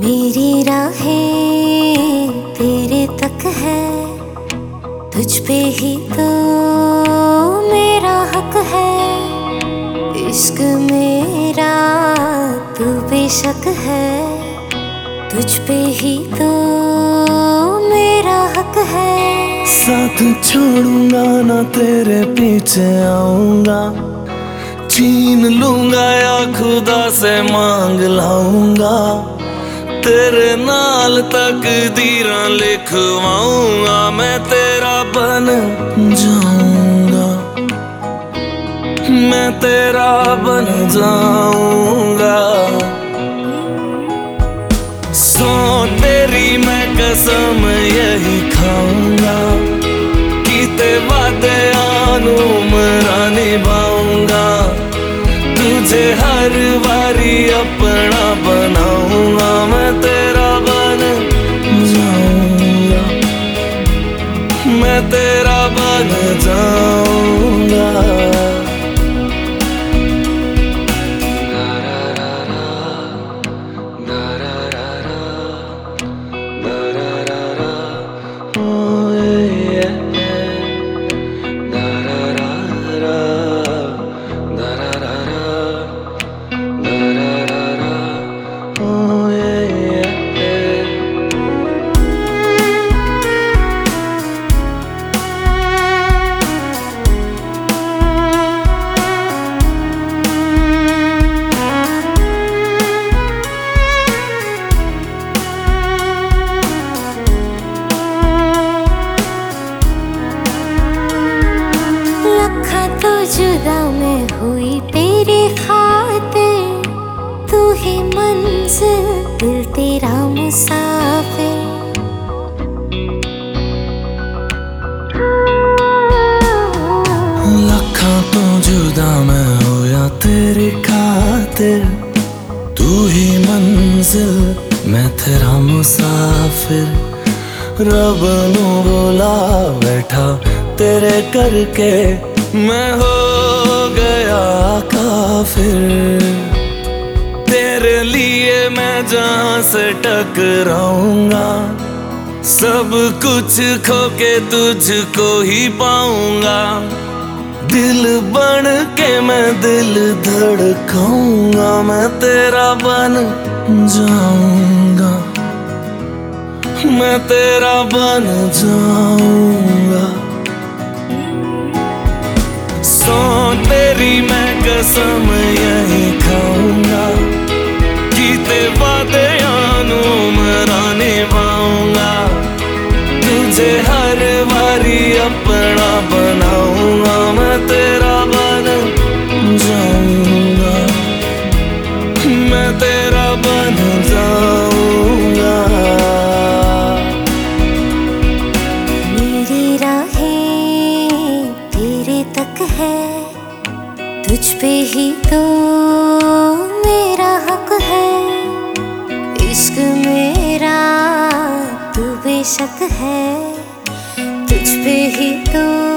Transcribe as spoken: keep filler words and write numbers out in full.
मेरी राहें तेरे तक है, तुझ पे ही तो मेरा हक है। इश्क मेरा तू बेशक है, तुझ पे ही तो मेरा हक है। साथ छोड़ूंगा ना तेरे पीछे आऊंगा, छीन लूंगा या खुदा से मांग लाऊंगा। तेरे नाल तकदीरां लिखवाऊंगा, मैं तेरा बन जाऊंगा, मैं तेरा बन जाऊंगा। सौ तेरी मैं कसम यही खाऊंगा, कीते वादे आनू मरा निभाऊंगा। तुझे हर बारी अपना बनाऊंगा, मैं तेरा बन जाऊंगा, मैं तेरा बन जाऊंगा। जुदा मैं हुई तेरे खातिर, तू ही मंजिल दिल तेरा मुसाफिर। लखा तो जुदा मैं होया तेरे खातिर, तू ही मंजिल मैं तेरा मुसाफिर। रब नू बोला बैठा तेरे करके, मैं हो गया काफिर। तेरे लिए मैं जहां से टकराऊंगा, सब कुछ खो के तुझको ही पाऊंगा। दिल बन के मैं दिल धड़काऊंगा, मैं तेरा बन जाऊंगा, मैं तेरा बन जाऊंगा। सौ तेरी मैं कसम यही खाऊंगा, कीते वादे आनू मरा निभाऊंगा। तुझे हर बारी अपना बनाऊंगा, मैं तेरा बन जाऊंगा, मैं तेरा बन जाऊंगा। मेरी राहें तेरे तक है, तुझ पे ही तो मेरा हक है। इश्क मेरा तू बेशक है, तुझ पे ही तो